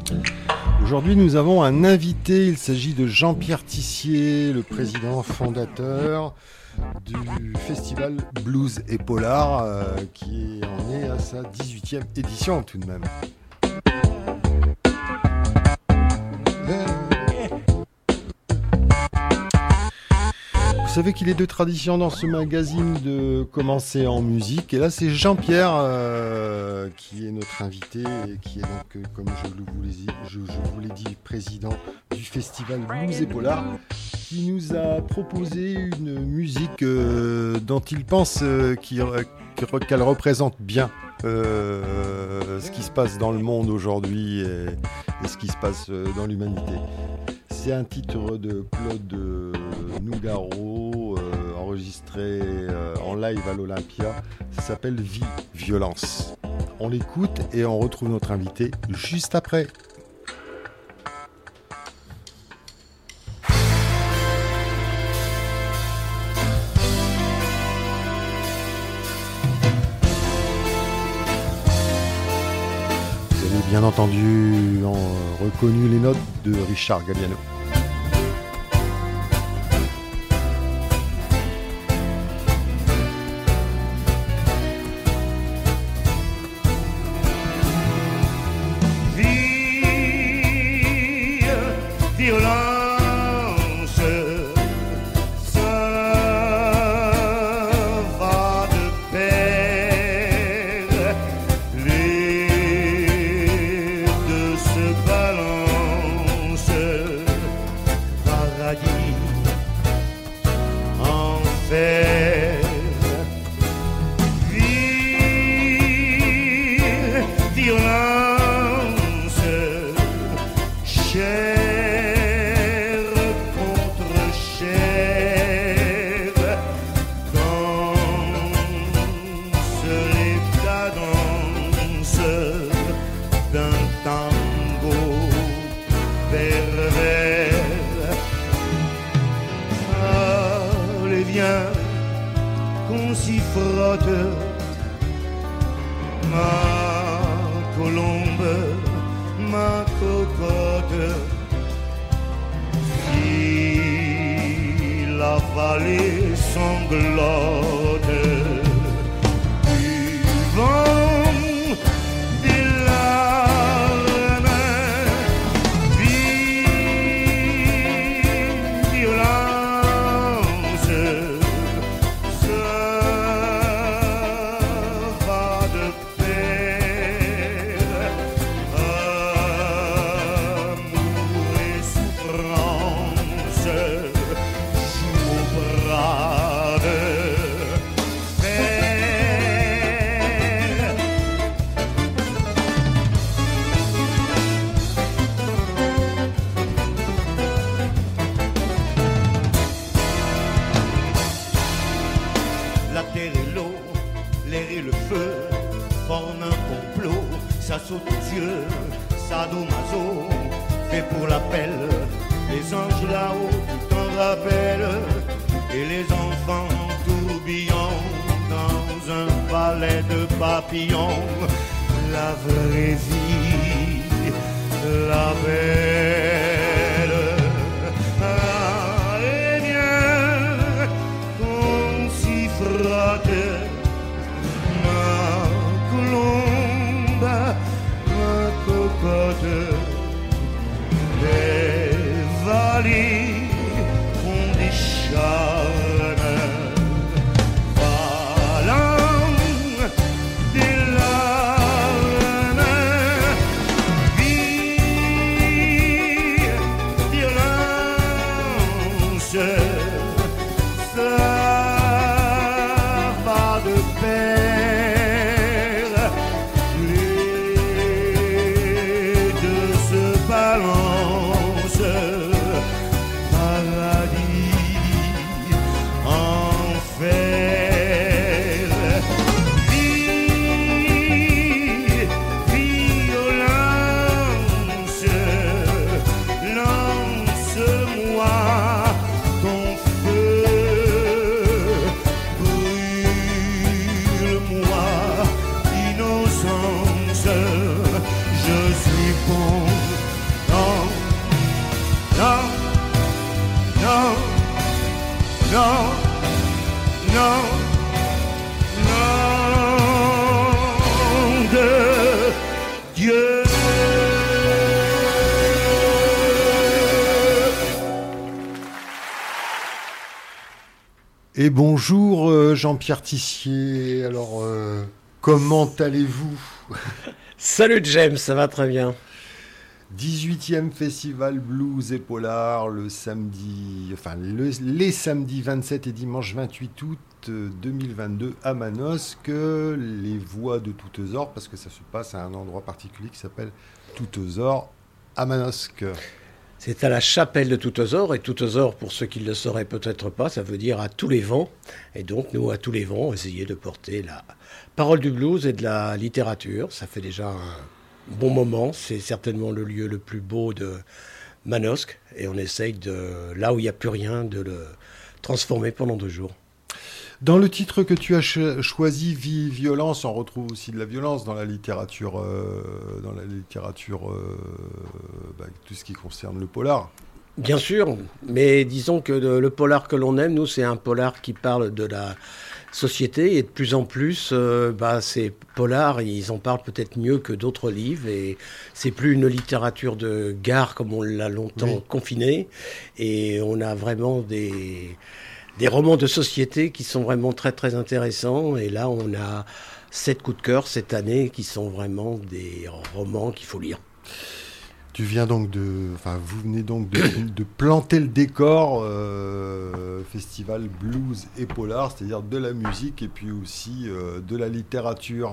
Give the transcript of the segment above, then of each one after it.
Aujourd'hui, nous avons un invité. Il s'agit de Jean-Pierre Tissier, le président fondateur du festival Blues et Polar, qui en est à sa 18e édition tout de même. Vous savez qu'il est de tradition dans ce magazine de commencer en musique. Et là, c'est Jean-Pierre qui est notre invité et qui est donc, comme je vous l'ai dit, président du festival Blues et Polar, qui nous a proposé une musique dont il pense qu'elle représente bien ce qui se passe dans le monde aujourd'hui et ce qui se passe dans l'humanité. C'est un titre de Claude Nougaro, enregistré en live à l'Olympia. Ça s'appelle Vie, Violence. On l'écoute et on retrouve notre invité juste après. Vous avez bien entendu, reconnu les notes de Richard Galliano. Et bonjour Jean-Pierre Tissier, alors comment allez-vous? Salut James, ça va très bien. 18e Festival Blues et Polar le samedi, les samedis 27 et dimanche 28 août 2022 à Manosque, les voix de Toutezor, parce que ça se passe à un endroit particulier qui s'appelle Toutezor à Manosque. C'est à la chapelle de Toutezor, et Toutezor, pour ceux qui ne le sauraient peut-être pas, ça veut dire à tous les vents. Et donc nous, à tous les vents, essayer de porter la parole du blues et de la littérature. Ça fait déjà un bon moment, c'est certainement le lieu le plus beau de Manosque, et on essaye là où il n'y a plus rien, de le transformer pendant 2 jours. Dans le titre que tu as choisi, Vie, violence, on retrouve aussi de la violence dans la littérature, tout ce qui concerne le polar. Bien sûr, mais disons que le polar que l'on aime, nous, c'est un polar qui parle de la société, et de plus en plus, ces polars, ils en parlent peut-être mieux que d'autres livres, et c'est plus une littérature de gare comme on l'a longtemps confinée, et on a vraiment des romans de société qui sont vraiment très très intéressants, et là on a 7 coups de cœur cette année qui sont vraiment des romans qu'il faut lire. Vous venez donc de planter le décor festival blues et polar, c'est-à-dire de la musique et puis aussi de la littérature.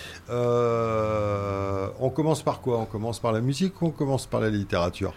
On commence par quoi? On commence par la musique ou on commence par la littérature?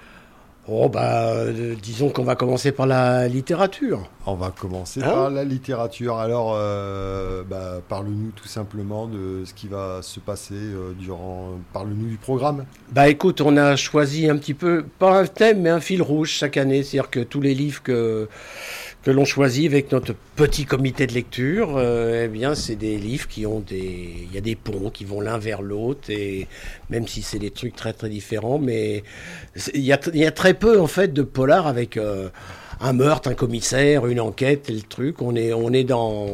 Disons qu'on va commencer par la littérature. On va commencer par la littérature. Alors, parle-nous tout simplement de ce qui va se passer Parle-nous du programme. Écoute, on a choisi un petit peu, pas un thème, mais un fil rouge chaque année. C'est-à-dire que tous les livres que l'on choisit avec notre petit comité de lecture, c'est des livres il y a des ponts qui vont l'un vers l'autre, et même si c'est des trucs très très différents, mais il y a très peu en fait de polar avec un meurtre, un commissaire, une enquête et le truc. On est dans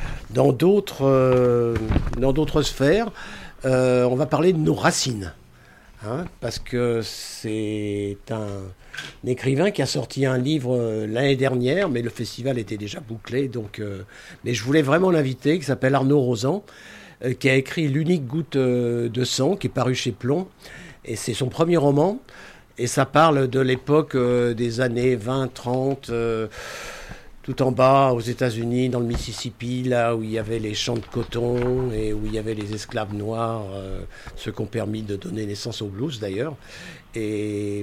d'autres sphères. On va parler de nos racines. Parce que c'est un écrivain qui a sorti un livre l'année dernière, mais le festival était déjà bouclé, mais je voulais vraiment l'inviter, qui s'appelle Arnaud Rosan, qui a écrit L'unique goutte de sang, qui est paru chez Plomb, et c'est son premier roman, et ça parle de l'époque des années 20-30, tout en bas, aux États-Unis, dans le Mississippi, là où il y avait les champs de coton et où il y avait les esclaves noirs, ceux qui ont permis de donner naissance au blues d'ailleurs. Et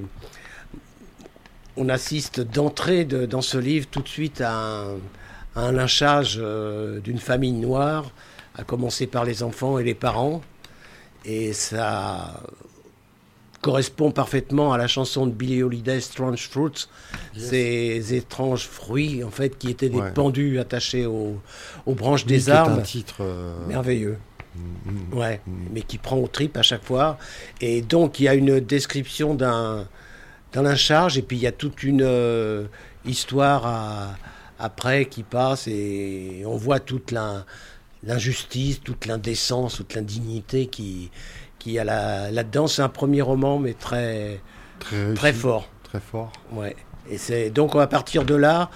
on assiste d'entrée dans ce livre tout de suite à un lynchage d'une famille noire, à commencer par les enfants et les parents. Et ça correspond parfaitement à la chanson de Billie Holiday, Strange Fruits, ces étranges fruits en fait qui étaient des pendus attachés aux branches des arbres. C'est un titre merveilleux, mais qui prend aux tripes à chaque fois. Et donc il y a une description d'un lynchage, et puis il y a toute une histoire après qui passe, et on voit toute l'injustice, toute l'indécence, toute l'indignité qui y a là-dedans. C'est un premier roman, mais très fort. Très fort. Ouais. Et c'est donc à partir de là,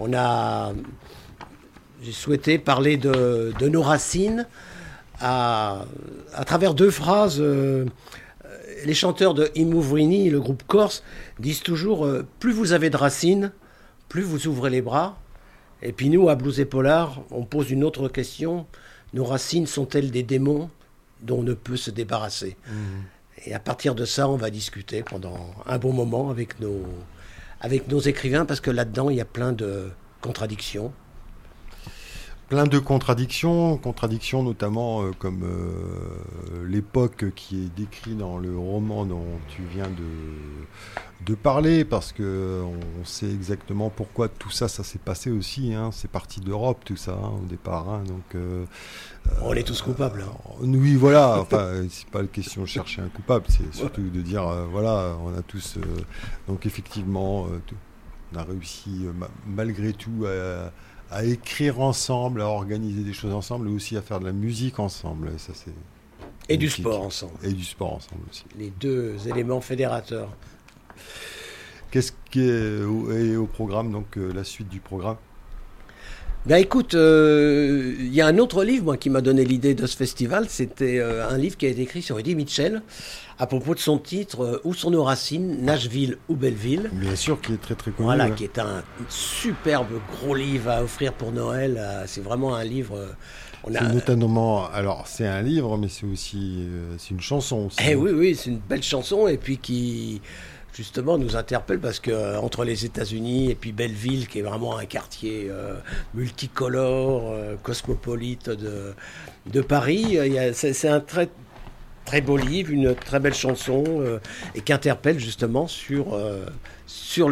j'ai souhaité parler de nos racines à travers 2 phrases. Les chanteurs de Imouvrini, le groupe corse, disent toujours plus vous avez de racines, plus vous ouvrez les bras. Et puis nous, à Blues et Polar, on pose une autre question. Nos racines sont-elles des démons dont on ne peut se débarrasser? Et à partir de ça, on va discuter pendant un bon moment avec nos écrivains, parce que là-dedans, il y a plein de contradictions. Plein de contradictions notamment comme l'époque qui est décrite dans le roman dont tu viens de parler, parce que on sait exactement pourquoi tout ça s'est passé aussi. C'est parti d'Europe tout ça au départ. Donc on est tous coupables. Oui, voilà. Enfin, c'est pas la question de chercher un coupable, c'est surtout de dire on a tous. Donc effectivement, on a réussi malgré tout à écrire ensemble, à organiser des choses ensemble, et aussi à faire de la musique ensemble. Et ça, c'est et du sport ensemble. Et du sport ensemble aussi. Les 2 éléments fédérateurs. Qu'est-ce qui est au programme, donc la suite du programme? Ben écoute, il y a un autre livre moi, qui m'a donné l'idée de ce festival. C'était un livre qui a été écrit sur Eddie Mitchell à propos de son titre Où sont nos racines, Nashville ou Belleville. Bien sûr, qui est très très connu. Voilà, ouais. qui est un superbe gros livre à offrir pour Noël. C'est vraiment un livre. C'est notamment, alors c'est un livre, mais c'est aussi c'est une chanson aussi. Eh oui, c'est une belle chanson et puis qui justement nous interpelle parce que entre les États-Unis et puis Belleville, qui est vraiment un quartier multicolore, cosmopolite de Paris, c'est un très très beau livre, une très belle chanson et qui interpelle justement sur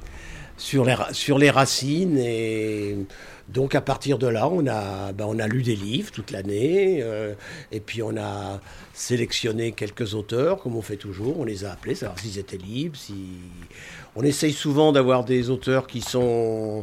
les racines. Et donc à partir de là, on a lu des livres toute l'année et puis on a sélectionné quelques auteurs, comme on fait toujours. On les a appelés, savoir s'ils étaient libres. On essaye souvent d'avoir des auteurs qui sont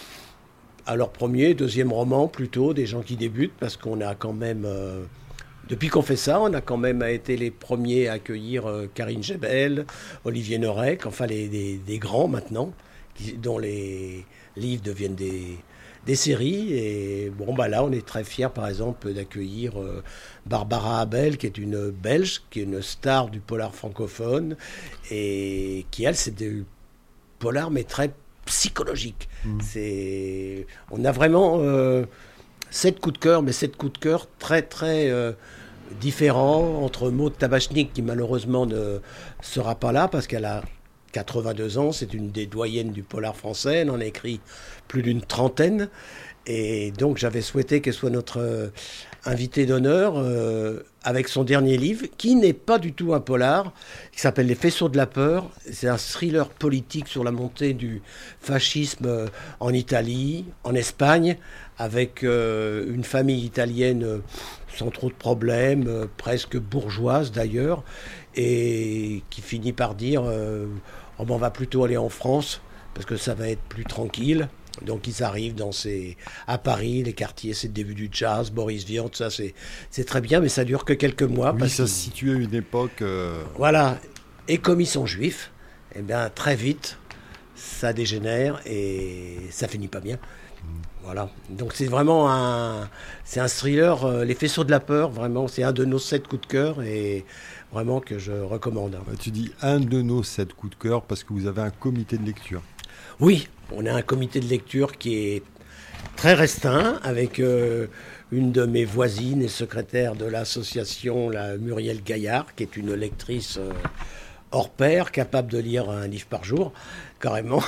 à leur premier, deuxième roman plutôt, des gens qui débutent, parce qu'on a quand même... depuis qu'on fait ça, on a quand même été les premiers à accueillir Karine Gebel, Olivier Norek, enfin des grands maintenant, dont les livres deviennent des séries. Et bon, bah là, on est très fiers, par exemple, d'accueillir Barbara Abel, qui est une Belge, qui est une star du polar francophone, et qui, elle, c'est du polar, mais très psychologique. On a vraiment 7 coups de cœur, mais 7 coups de cœur très, très différents, entre Maud Tabachnik, qui malheureusement ne sera pas là, parce qu'elle a 82 ans, c'est une des doyennes du polar français, elle en a écrit plus d'une trentaine, et donc j'avais souhaité qu'elle soit notre invitée d'honneur avec son dernier livre, qui n'est pas du tout un polar, qui s'appelle Les Faisceaux de la peur. C'est un thriller politique sur la montée du fascisme en Italie, en Espagne, avec une famille italienne sans trop de problèmes, presque bourgeoise d'ailleurs, et qui finit par dire on va plutôt aller en France parce que ça va être plus tranquille. Donc ils arrivent à Paris, les quartiers, c'est le début du jazz, Boris Vian, tout ça, c'est très bien, mais ça dure que quelques mois. Oui, ça se situe à une époque... Voilà, et comme ils sont juifs, eh bien très vite, ça dégénère et ça finit pas bien. Voilà, donc c'est vraiment un thriller, Les Faisceaux de la peur, vraiment, c'est un de nos 7 coups de cœur et vraiment que je recommande. Tu dis un de nos 7 coups de cœur parce que vous avez un comité de lecture. Oui, on a un comité de lecture qui est très restreint avec une de mes voisines et secrétaire de l'association, la Muriel Gaillard, qui est une lectrice hors pair, capable de lire un livre par jour, carrément,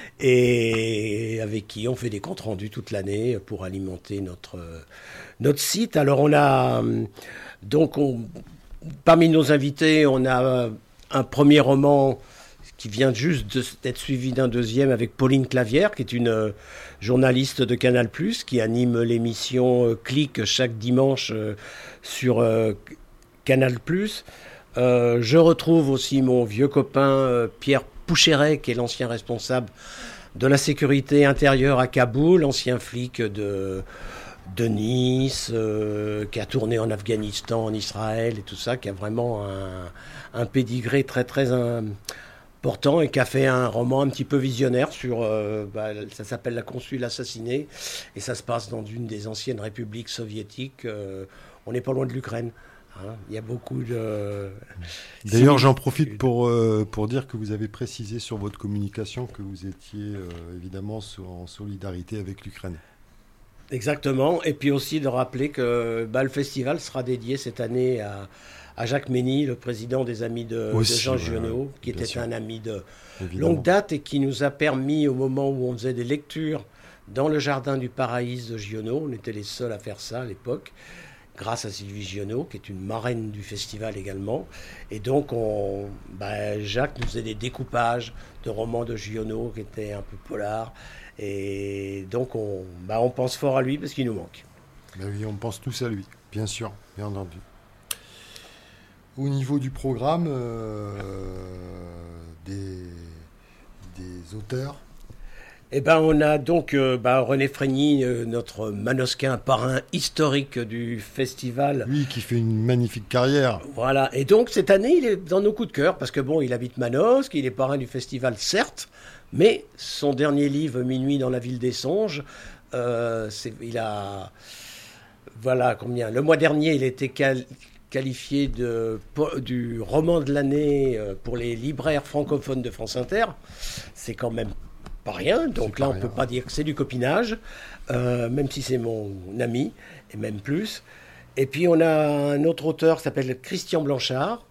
et avec qui on fait des comptes rendus toute l'année pour alimenter notre site. Alors on a donc parmi nos invités, on a un premier roman qui vient juste d'être suivi d'un deuxième avec Pauline Clavière, qui est une journaliste de Canal+, qui anime l'émission Clic chaque dimanche sur Canal+. Je retrouve aussi mon vieux copain Pierre Poucheret, qui est l'ancien responsable de la sécurité intérieure à Kaboul, ancien flic de Nice, qui a tourné en Afghanistan, en Israël et tout ça, qui a vraiment un pédigré très très important et qui a fait un roman un petit peu visionnaire sur, ça s'appelle La Consule assassinée et ça se passe dans une des anciennes républiques soviétiques. On n'est pas loin de l'Ukraine. Hein. Il y a beaucoup de... D'ailleurs, j'en profite pour dire que vous avez précisé sur votre communication que vous étiez évidemment en solidarité avec l'Ukraine. Exactement, et puis aussi de rappeler que le festival sera dédié cette année à Jacques Mény, le président des Amis de Jean Giono, qui était un ami de longue date et qui nous a permis, au moment où on faisait des lectures dans le jardin du Paraïs de Giono, on était les seuls à faire ça à l'époque, grâce à Sylvie Giono, qui est une marraine du festival également. Et donc, Jacques nous faisait des découpages de romans de Giono qui étaient un peu polars. Et donc, on pense fort à lui parce qu'il nous manque. Ben oui, on pense tous à lui, bien sûr, bien entendu. Au niveau du programme, des auteurs. On a donc René Frégny, notre manosquin parrain historique du festival. Lui qui fait une magnifique carrière. Voilà, et donc cette année, il est dans nos coups de cœur, parce que il habite Manosque, il est parrain du festival, certes, mais son dernier livre, Minuit dans la ville des songes, Il a... Voilà, combien? Le mois dernier, il était qualifié du roman de l'année pour les libraires francophones de France Inter. C'est quand même pas rien. Donc là, on ne peut pas dire que c'est du copinage, même si c'est mon ami, et même plus. Et puis, on a un autre auteur qui s'appelle Christian Blanchard.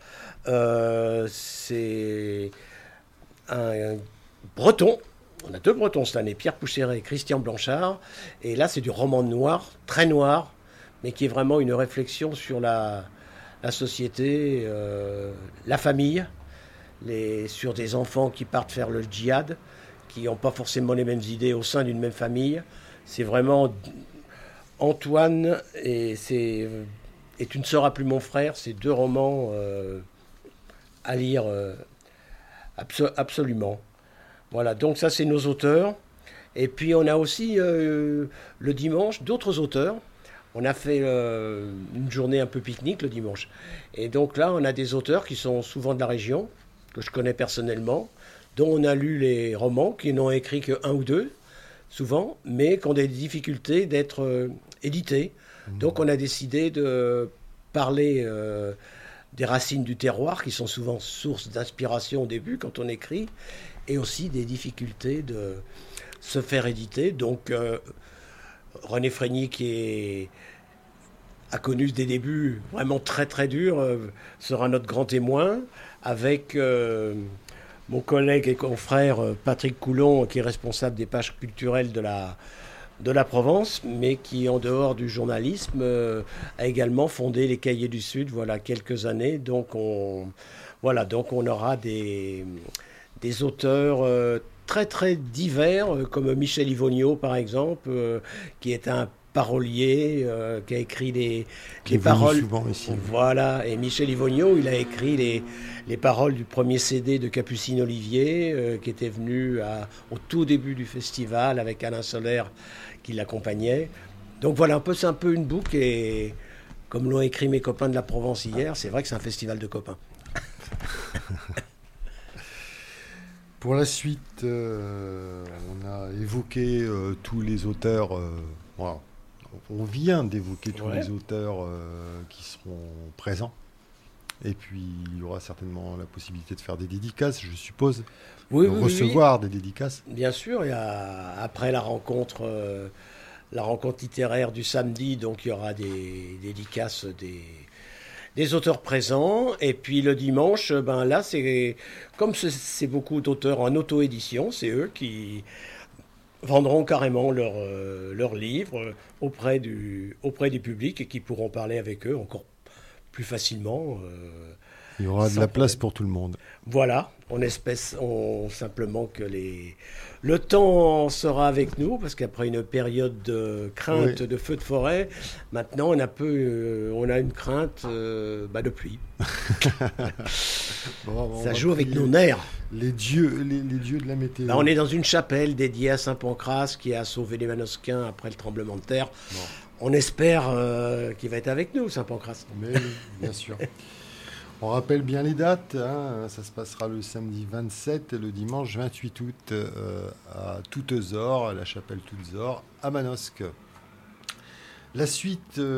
C'est un breton. On a 2 bretons cette année, Pierre Poucheret et Christian Blanchard. Et là, c'est du roman noir, très noir, mais qui est vraiment une réflexion sur la société, la famille, sur des enfants qui partent faire le djihad, qui n'ont pas forcément les mêmes idées au sein d'une même famille. C'est vraiment Antoine et Tu ne seras plus mon frère. C'est 2 romans à lire absolument. Voilà, donc ça c'est nos auteurs. Et puis on a aussi le dimanche d'autres auteurs. On a fait une journée un peu pique-nique le dimanche. Et donc là, on a des auteurs qui sont souvent de la région, que je connais personnellement, dont on a lu les romans, qui n'ont écrit que 1 ou 2, souvent, mais qui ont des difficultés d'être édités. Donc on a décidé de parler des racines du terroir, qui sont souvent source d'inspiration au début quand on écrit, et aussi des difficultés de se faire éditer. Donc René Frény, qui a connu des débuts vraiment très très durs, sera notre grand témoin, avec mon collègue et confrère Patrick Coulon, qui est responsable des pages culturelles de la Provence, mais qui, en dehors du journalisme, a également fondé les Cahiers du Sud, voilà, quelques années. Donc on aura des auteurs très très divers, comme Michel Yvonneau par exemple, qui est un parolier, qui a écrit les paroles. Souvent ici. Voilà, et Michel Yvonneau, il a écrit les paroles du premier CD de Capucine Olivier, qui était venu au tout début du festival avec Alain Solaire qui l'accompagnait. Donc voilà, c'est un peu une boucle, et comme l'ont écrit mes copains de la Provence hier, c'est vrai que c'est un festival de copains. Pour la suite, on a évoqué tous les auteurs. Voilà. On vient d'évoquer tous les auteurs qui seront présents. Et puis, il y aura certainement la possibilité de faire des dédicaces, je suppose. Recevoir des dédicaces. Bien sûr, après la rencontre littéraire du samedi, donc il y aura des dédicaces des auteurs présents. Et puis le dimanche, là, comme c'est beaucoup d'auteurs en auto-édition, c'est eux qui vendront carrément leurs livres auprès du public, et qui pourront parler avec eux encore plus facilement. Il y aura de la place pour tout le monde. Voilà, on espère simplement que le temps sera avec nous, parce qu'après une période de crainte de feux de forêt, maintenant on a une crainte de pluie. Ça joue avec nos nerfs. Les dieux de la météo. Là, on est dans une chapelle dédiée à Saint Pancrace, qui a sauvé les Manosquins après le tremblement de terre. Bon. On espère qu'il va être avec nous, Saint Pancrace. Mais oui, bien sûr. On rappelle bien les dates, hein. Ça se passera le samedi 27 et le dimanche 28 août à Toutezor, à la chapelle Toutezor, à Manosque. La suite, il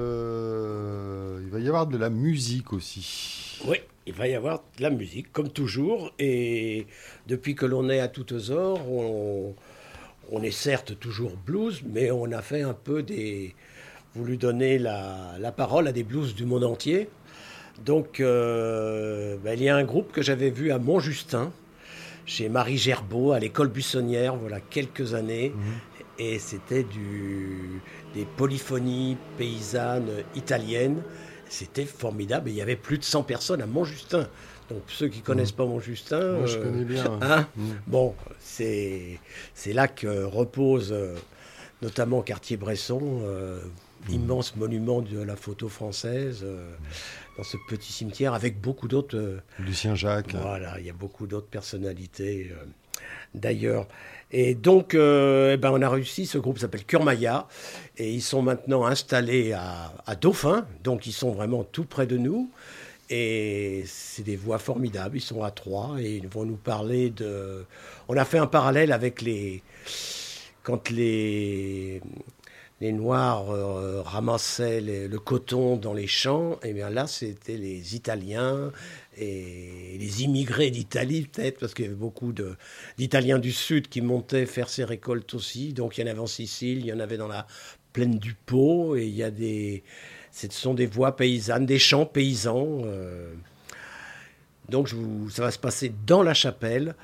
va y avoir de la musique aussi. Oui, il va y avoir de la musique, comme toujours. Et depuis que l'on est à Toutezor, on est certes toujours blues, mais on a fait un peu voulu donner la parole à des blues du monde entier. Donc, il y a un groupe que j'avais vu à Montjustin, chez Marie Gerbeau, à l'école buissonnière, voilà, quelques années. Et c'était des polyphonies paysannes italiennes. C'était formidable. Et il y avait plus de 100 personnes à Montjustin. Donc, pour ceux qui ne connaissent pas Montjustin... Moi, je connais bien. Bon, c'est là que repose notamment Cartier-Bresson, immense monument de la photo française, dans ce petit cimetière, avec beaucoup d'autres... Lucien Jacques. Voilà, il y a beaucoup d'autres personnalités, d'ailleurs. Et donc, on a réussi, ce groupe s'appelle Kurmaya, et ils sont maintenant installés à Dauphin, donc ils sont vraiment tout près de nous, et c'est des voix formidables, ils sont à 3, et ils vont nous parler de... On a fait un parallèle avec quand les Noirs ramassaient le coton dans les champs, et bien là, c'était les Italiens et les immigrés d'Italie, peut-être, parce qu'il y avait beaucoup d'Italiens du Sud qui montaient faire ces récoltes aussi. Donc, il y en avait en Sicile, il y en avait dans la plaine du Pô, et il y a ce sont des voies paysannes, des champs paysans. Donc, ça va se passer dans la chapelle,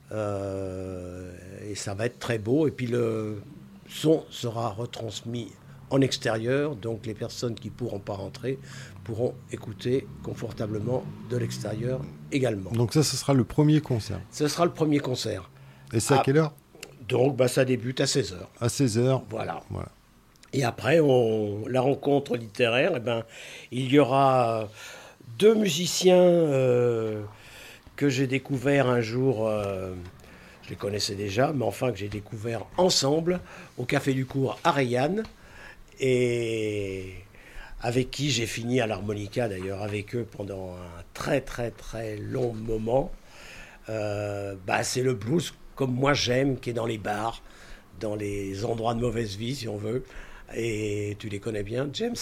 et ça va être très beau. Et puis, le son sera retransmis en extérieur, donc les personnes qui ne pourront pas rentrer pourront écouter confortablement de l'extérieur également. Donc ça, ce sera le premier concert. Ce sera le premier concert. Et c'est à quelle heure ? Donc ça débute à 16h. À 16h. Voilà. Et après, la rencontre littéraire, il y aura 2 musiciens que j'ai découverts un jour... je les connaissais déjà, mais enfin que j'ai découvert ensemble au Café du Cours à Rayanne, et avec qui j'ai fini à l'harmonica d'ailleurs avec eux pendant un très très très long moment. C'est le blues comme moi j'aime, qui est dans les bars, dans les endroits de mauvaise vie si on veut. Et tu les connais bien, James.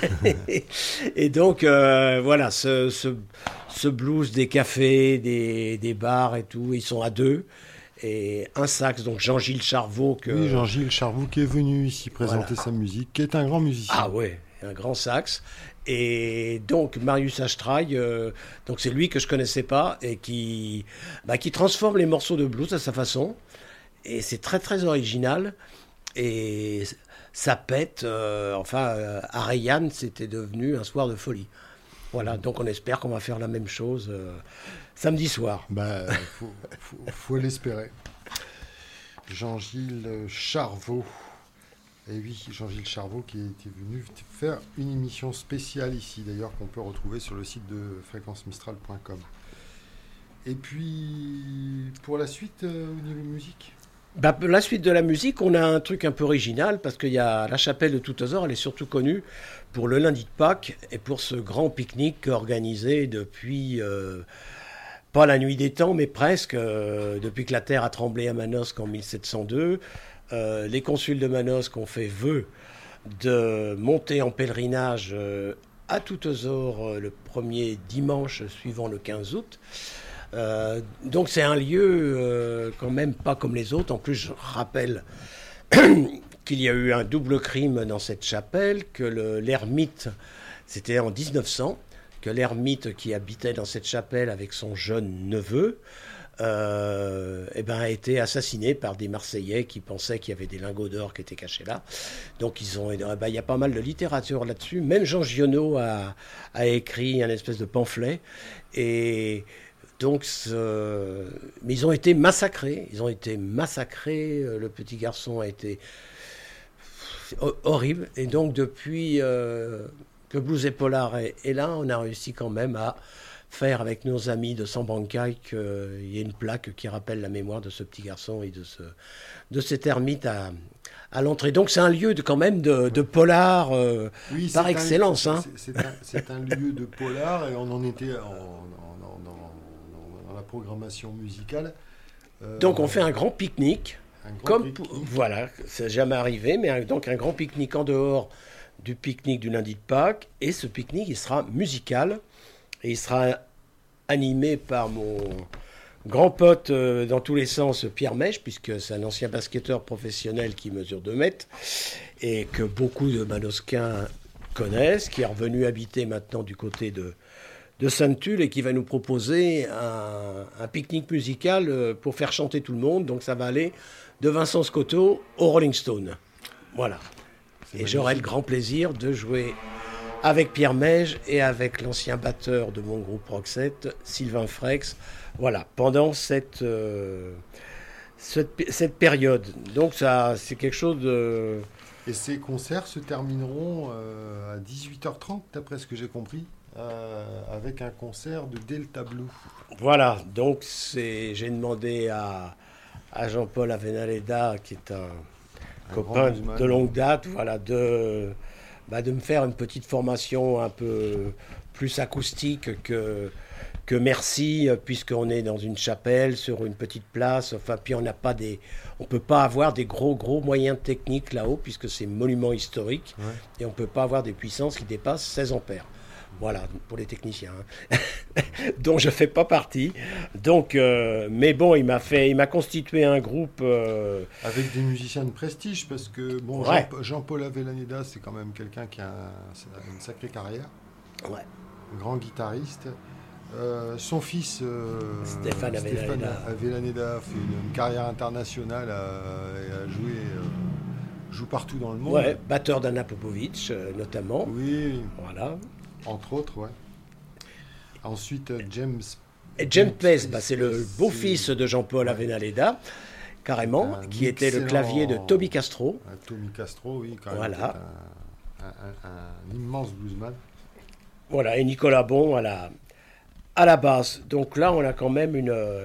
Et donc, voilà, ce blues des cafés, des bars et tout, ils sont à 2. Et un sax, donc Jean-Gilles Charveau. Oui, Jean-Gilles Charveau qui est venu ici présenter sa musique, qui est un grand musicien. Ah ouais, un grand sax. Et donc Marius Ashtraille, donc c'est lui que je connaissais pas et qui transforme les morceaux de blues à sa façon. Et c'est très très original. Et ça pète. À Rayanne, c'était devenu un soir de folie. Voilà, donc on espère qu'on va faire la même chose samedi soir. Faut l'espérer. Jean-Gilles Charveau. Et oui, Jean-Gilles Charveau qui était venu faire une émission spéciale ici, d'ailleurs, qu'on peut retrouver sur le site de fréquencemistral.com. Et puis, pour la suite, au niveau musique ? La suite de la musique, on a un truc un peu original, parce qu'il y a la chapelle de Tout-Ozor, elle est surtout connue pour le lundi de Pâques et pour ce grand pique-nique organisé depuis, pas la nuit des temps, mais presque, depuis que la terre a tremblé à Manosque en 1702. Les consuls de Manosque ont fait vœu de monter en pèlerinage à Tout-Ozor le premier dimanche suivant le 15 août. Donc c'est un lieu quand même pas comme les autres. En plus, je rappelle qu'il y a eu un double crime dans cette chapelle, que l'ermite, c'était en 1900, que l'ermite qui habitait dans cette chapelle avec son jeune neveu a été assassiné par des Marseillais qui pensaient qu'il y avait des lingots d'or qui étaient cachés là. Donc il y a pas mal de littérature là-dessus. Même Jean Giono a écrit un espèce de pamphlet. Et donc, mais ils ont été massacrés. Le petit garçon a été horrible. Et donc, depuis que Blues et Polar est là, on a réussi quand même à faire avec nos amis de Sambancaï qu'il y ait une plaque qui rappelle la mémoire de ce petit garçon et de cet ermite à l'entrée. Donc, c'est un lieu quand même de polar par excellence. C'est un lieu de polar, et on en était dans la programmation musicale. Donc on fait un grand pique-nique, voilà, c'est jamais arrivé, mais donc un grand pique-nique en dehors du pique-nique du lundi de Pâques, et ce pique-nique il sera musical, et il sera animé par mon grand pote dans tous les sens, Pierre Mèche, puisque c'est un ancien basketteur professionnel qui mesure 2 mètres, et que beaucoup de Manosquins connaissent, qui est revenu habiter maintenant du côté de Sainte-Tulle, et qui va nous proposer un pique-nique musical pour faire chanter tout le monde. Donc ça va aller de Vincent Scotto au Rolling Stone. Voilà. Et j'aurai le grand plaisir de jouer avec Pierre Mège et avec l'ancien batteur de mon groupe Roxette, Sylvain Frex. Voilà, pendant cette période. Donc ça, c'est quelque chose de... Et ces concerts se termineront à 18h30, d'après ce que j'ai compris, avec un concert de Delta Blue. Voilà, donc j'ai demandé à Jean-Paul Avenaleda, qui est un copain de longue date, voilà, de me faire une petite formation un peu plus acoustique que que merci, puisqu'on est dans une chapelle, sur une petite place, enfin, puis on peut pas avoir des gros moyens techniques là-haut, puisque c'est monument historique, et on peut pas avoir des puissances qui dépassent 16 ampères. Voilà, pour les techniciens, hein. dont je fais pas partie. Donc, mais bon, il m'a constitué un groupe... Avec des musiciens de prestige, parce que bon, Jean-Paul Avellaneda, c'est quand même quelqu'un qui a une sacrée carrière. Ouais. Un grand guitariste. Son fils, Stéphane Avellaneda, fait une carrière internationale et a joué... joue partout dans le monde. Ouais, batteur d'Anna Popovic, notamment. Oui. Voilà. Entre autres, ouais. Ensuite, James Pace, c'est le beau-fils de Jean-Paul Avellaneda, carrément, qui était le clavier de Tommy Castro. Tommy Castro, oui, quand même. Voilà. Un immense bluesman. Voilà, et Nicolas Bon à la basse. Donc là, on a quand même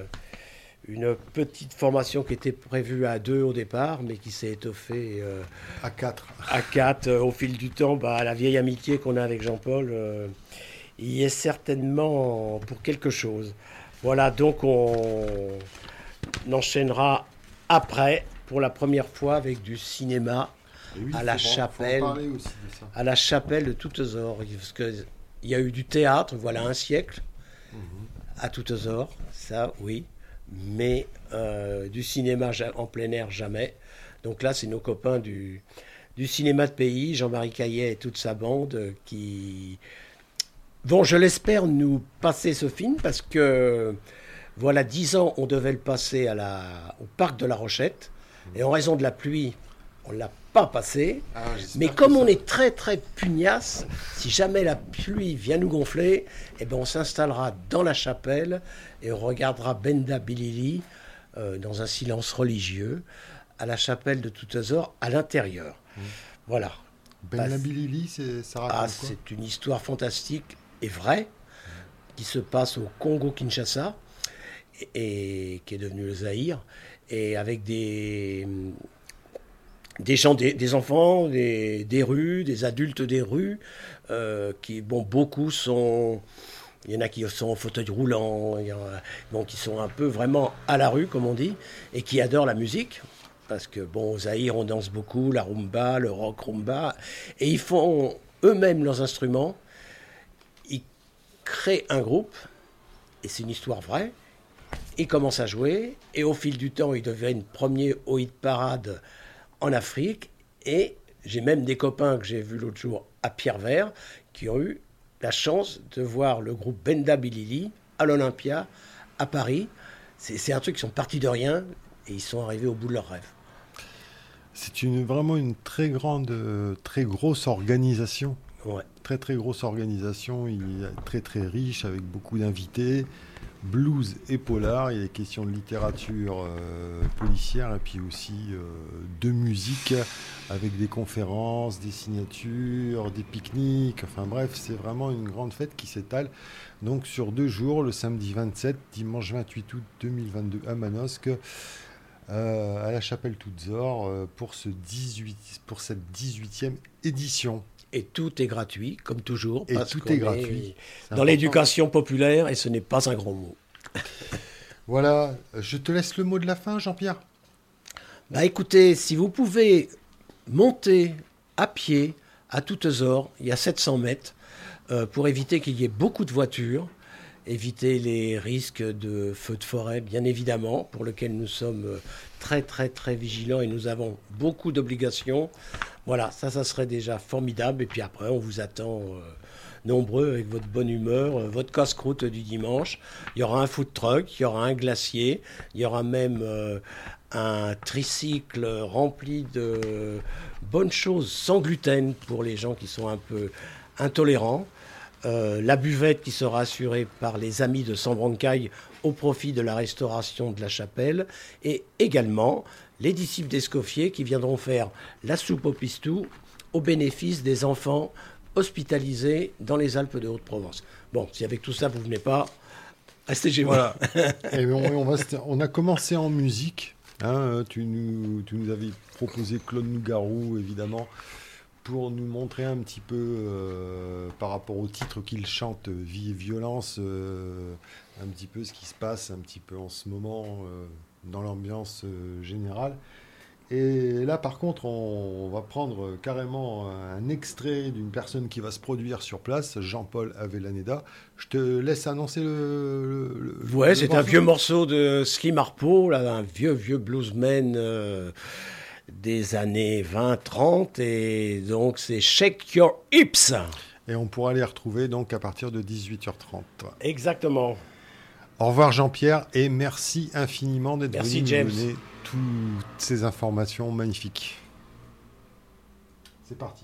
une petite formation qui était prévue à 2 au départ, mais qui s'est étoffée à 4. À 4 au fil du temps. La vieille amitié qu'on a avec Jean-Paul, il y est certainement pour quelque chose. Voilà, donc on enchaînera après, pour la première fois, avec du cinéma à la chapelle. À la chapelle de Toutezor. Parce qu'il y a eu du théâtre, voilà un siècle, à Toutezor, ça, oui. Mais du cinéma en plein air, jamais. Donc là, c'est nos copains du cinéma de pays, Jean-Marie Caillet et toute sa bande, qui vont, je l'espère, nous passer ce film, parce que, voilà, 10 ans, on devait le passer au parc de la Rochette, et en raison de la pluie, on ne l'a pas passé. Mais comme on est très, très pugnace, si jamais la pluie vient nous gonfler, on s'installera dans la chapelle, et on regardera Benda Bilili dans un silence religieux à la chapelle de Toutezor à l'intérieur. Voilà. Benda Bilili, ça raconte quoi ? C'est une histoire fantastique et vraie qui se passe au Congo-Kinshasa et qui est devenu le Zaïre, et avec des gens, des enfants, des rues, des adultes des rues, qui, beaucoup sont... Il y en a qui sont en fauteuil roulant, qui sont un peu vraiment à la rue, comme on dit, et qui adorent la musique. Parce que, au Zaïre, on danse beaucoup, la rumba, le rock rumba. Et ils font eux-mêmes leurs instruments. Ils créent un groupe, et c'est une histoire vraie. Ils commencent à jouer, et au fil du temps, ils deviennent premiers au hit parade en Afrique. Et j'ai même des copains que j'ai vus l'autre jour à Pierrevert, qui ont eu la chance de voir le groupe Benda Bilili à l'Olympia, à Paris. C'est un truc, ils sont partis de rien et ils sont arrivés au bout de leur rêve. C'est vraiment une très grosse organisation. Ouais. Très grosse organisation, il est très très riche avec beaucoup d'invités, blues et polar, il y a des questions de littérature policière et puis aussi de musique avec des conférences, des signatures, des pique-niques, enfin bref, c'est vraiment une grande fête qui s'étale donc sur 2 jours, le samedi 27, dimanche 28 août 2022 à Manosque, à la chapelle Toutezor pour cette 18e édition. Et tout est gratuit, comme toujours. Et tout est gratuit. Dans l'éducation populaire, et ce n'est pas un gros mot. Voilà, je te laisse le mot de la fin, Jean-Pierre. Écoutez, si vous pouvez monter à pied à Toutezor, il y a 700 mètres, pour éviter qu'il y ait beaucoup de voitures, éviter les risques de feux de forêt, bien évidemment, pour lesquels nous sommes très, très, très vigilants et nous avons beaucoup d'obligations. Voilà, ça serait déjà formidable. Et puis après, on vous attend nombreux avec votre bonne humeur, votre casse-croûte du dimanche. Il y aura un food truck, il y aura un glacier, il y aura même un tricycle rempli de bonnes choses sans gluten pour les gens qui sont un peu intolérants. La buvette qui sera assurée par les amis de Sambrancaille au profit de la restauration de la chapelle, et également les disciples d'Escoffier qui viendront faire la soupe au pistou au bénéfice des enfants hospitalisés dans les Alpes de Haute-Provence. Bon, si avec tout ça vous venez pas, restez chez vous. Voilà. Et on a commencé en musique. Tu nous avais proposé Claude Nougaro, évidemment, pour nous montrer un petit peu, par rapport au titre qu'il chante, Vie et violence, un petit peu ce qui se passe un petit peu en ce moment dans l'ambiance générale. Et là, par contre, on va prendre carrément un extrait d'une personne qui va se produire sur place, Jean-Paul Avellaneda. Je te laisse annoncer Ouais, le c'est morceau. un vieux morceau de Slim Harpo, là, un vieux bluesman des années 20-30. Et donc, c'est Shake Your Hips. Et on pourra les retrouver donc à partir de 18h30. Exactement. Au revoir Jean-Pierre et merci infiniment d'être Merci, venu James. nous donner toutes ces informations magnifiques. C'est parti.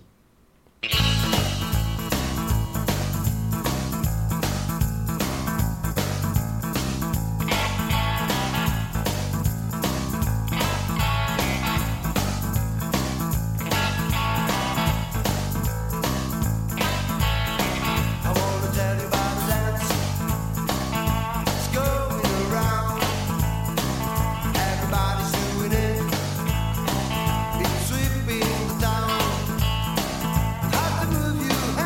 I wanna tell you about a dance that's going around. Everybody's doing it. It's sweeping the town. Have to move you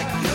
like you.